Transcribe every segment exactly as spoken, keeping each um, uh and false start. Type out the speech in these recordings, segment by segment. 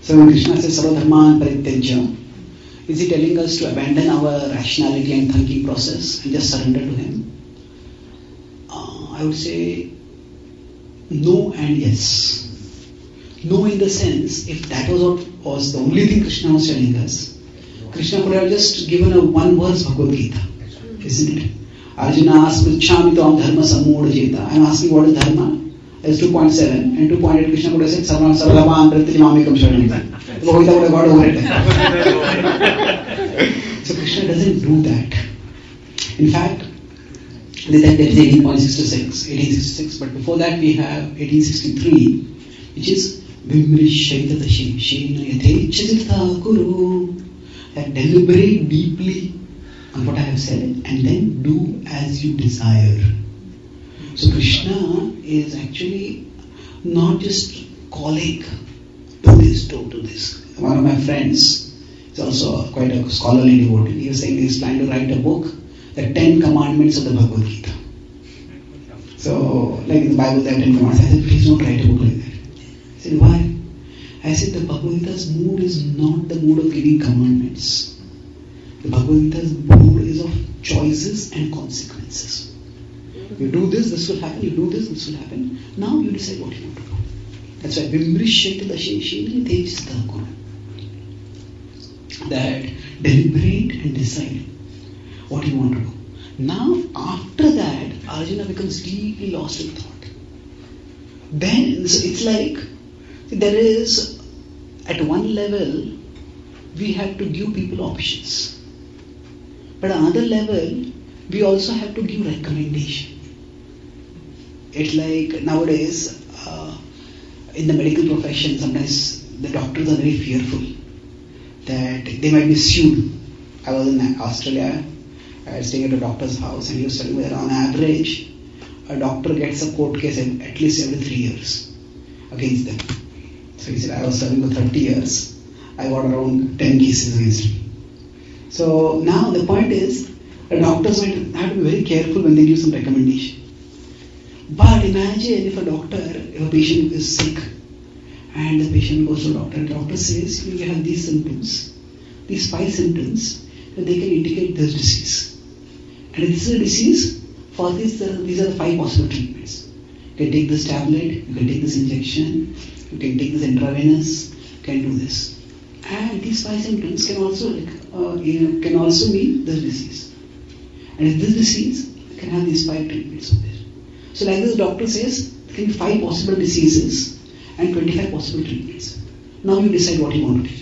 So when Krishna says Sarvadharman Parityajya, is he telling us to abandon our rationality and thinking process and just surrender to him? Uh, I would say no and yes. No in the sense, if that was what was the only thing Krishna was telling us, Krishna could have just given a one verse Bhagavad Gita, isn't it? Arjuna asked, Pritchami tvam dharma sammodha jeta. I am asking what is dharma? It's two point seven, and two point eight Krishna could have said Sarvadharman Parityajya Sharanam. The Bhagavad Gita would have got over it. So Krishna doesn't do that. In fact, there is eighteen sixty-six, but before that we have eighteen sixty-three, which is Vimrishaita Dashi, Shena Yathechaditha Guru. That deliberate deeply on what I have said and then do as you desire. So Krishna is actually not just calling, do this, don't do this. One of my friends is also quite a scholarly devotee. He was saying he's planning to write a book, the Ten Commandments of the Bhagavad Gita. So, like in the Bible there are Ten Commandments. I said, please don't write a book like that. I said, why? I said, the Bhagavad Gita's mood is not the mood of giving commandments. The Bhagavad Gita's mood is of choices and consequences. You do this, this will happen. You do this, this will happen. Now you decide what you want to do. That's why Vimrishaita Dasheshina Tejastha Guru. That deliberate and decide what you want to do. Now, after that, Arjuna becomes deeply lost in thought. Then, so it's like there is, at one level, we have to give people options. But at another level, we also have to give recommendation. It's like nowadays, uh, in the medical profession, sometimes the doctors are very fearful that they might be sued. I was in Australia, I was staying at a doctor's house, and he was telling me that on average, a doctor gets a court case at least every three years against them. So he said, I was serving for thirty years, I got around ten cases against me. So now the point is, the doctors might have to be very careful when they give some recommendation. But imagine if a doctor, if a patient is sick, and the patient goes to the doctor, and the doctor says, you have these symptoms, these five symptoms, that they can indicate this disease. And if this is a disease, for this, these are the five possible treatments. You can take this tablet, you can take this injection, you can take this intravenous, you can do this. And these five symptoms can also like, uh, you know, can also mean this disease. And if this disease, you can have these five treatments of this. So like this doctor says, there can be five possible diseases and twenty-five possible treatments. Now you decide what you want to do.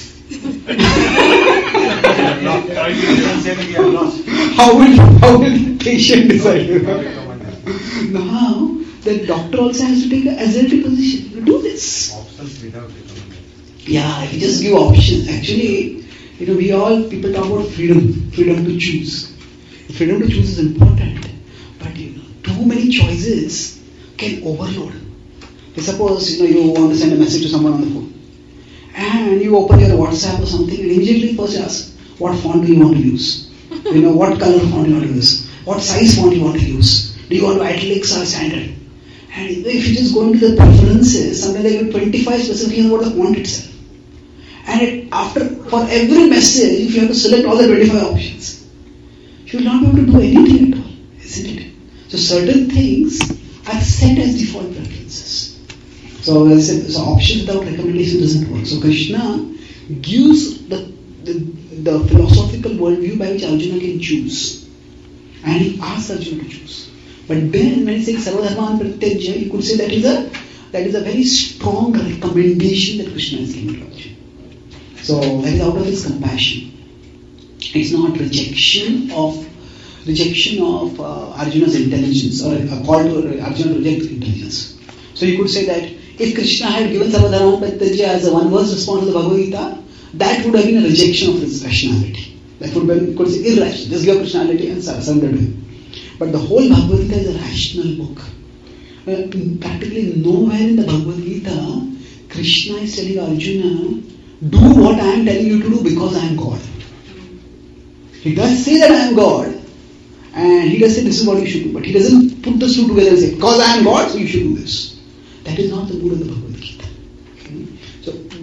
how will how will the patient decide? Now the doctor also has to take an assertive position to do this. Options without Yeah, if you just give options, actually, you know, we all people talk about freedom, freedom to choose. Freedom to choose is important, but you know, too many choices can overload. Suppose you know you want to send a message to someone on the phone, and you open your WhatsApp or something, and immediately first you ask, what font do you want to use? You know, what color font do you want to use? What size font do you want to use? Do you want italics or standard? And if you just go into the preferences, sometimes they give twenty-five specifications about the font itself. And it, after for every message, if you have to select all the twenty-five options, you will not be able to do anything at all, isn't it? So certain things are set as default preferences. So as I said, so option without recommendation doesn't work. So Krishna gives the, the, the philosophical worldview by which Arjuna can choose. And he asks Arjuna to choose. But then when he says Sarvadharman Parityajya, you could say that is a that is a very strong recommendation that Krishna is giving to Arjuna. So that is out of his compassion. It's not rejection of rejection of uh, Arjuna's intelligence or a call to Arjuna to reject intelligence. So you could say that if Krishna had given Sarvadharman Parityajya as a one verse response to the Bhagavad Gita, that would have been a rejection of his rationality. That would have been, could say, irrational. Just give rationality and surrender to him. But the whole Bhagavad Gita is a rational book. Uh, practically nowhere in the Bhagavad Gita, Krishna is telling Arjuna, do what I am telling you to do because I am God. He does say that I am God, and he does say this is what you should do, but he doesn't put the two together and say, because I am God, so you should do this. That is not the mood of the Bhagavad Gita. Okay? So the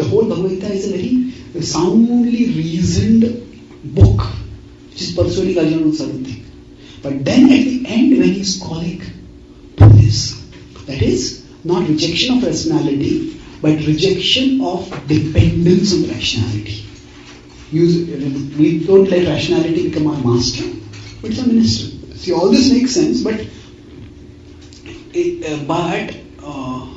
the whole Bhagavad Gita is a very soundly reasoned book, which is persuading Arjuna to do certain thing. But then at the end, when he's calling to this, that is not rejection of rationality, but rejection of dependence on rationality. Use, we don't let rationality become our master, but it's a minister. See, all this makes sense, but it, uh, but uh,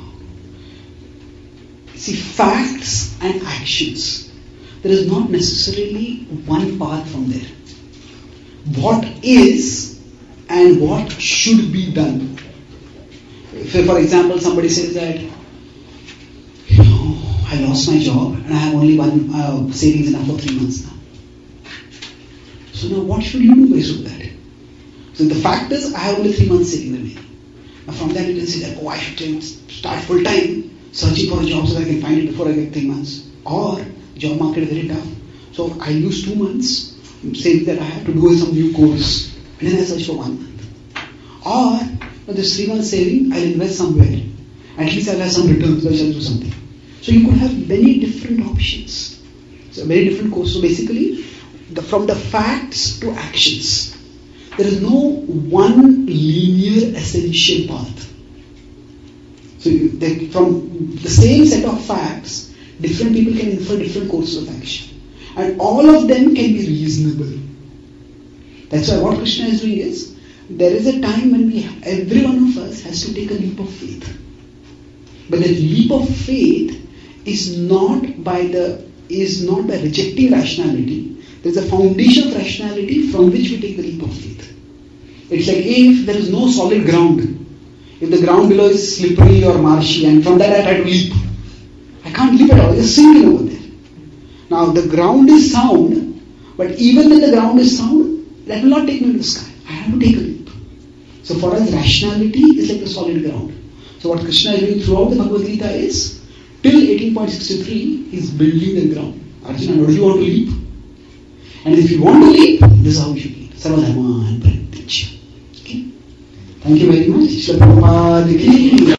see, facts and actions. There is not necessarily one path from there. What is and what should be done. If, for example, somebody says that, you know, I lost my job and I have only one uh, savings enough for three months now. So now what should you do based on that? So the fact is, I have only three months saving remaining. Now from that you can say that, oh, I should start full time searching for a job so that I can find it before I get three months. Or job market is very tough. So I use two months saying that I have to do some new course and then I search for one month. Or for this three months saving, I'll invest somewhere. At least I'll have some returns, so I shall do something. So you could have many different options. So very different course. So basically, the, from the facts to actions, there is no one linear essential path. So you, they, from the same set of facts, different people can infer different courses of action. And all of them can be reasonable. That's why what Krishna is doing is, there is a time when we, every one of us has to take a leap of faith. But that leap of faith is not by the is not by rejecting rationality. There is a foundation of rationality from which we take the leap of faith. It's like if there is no solid ground, if the ground below is slippery or marshy, and from that I try to leap, I can't leap at all. It's sinking over there. Now the ground is sound, but even when the ground is sound, that will not take me to the sky. I have to take a leap. So for us, rationality is like the solid ground. So what Krishna is doing throughout the Bhagavad Gita is, till eighteen point six three, he is building the ground. Arjuna, do you want to leap? And if you want to leap, this is how you should leap. Sarvadharman Parityaja. Okay? Thank you very much. Shri Prabhupada ki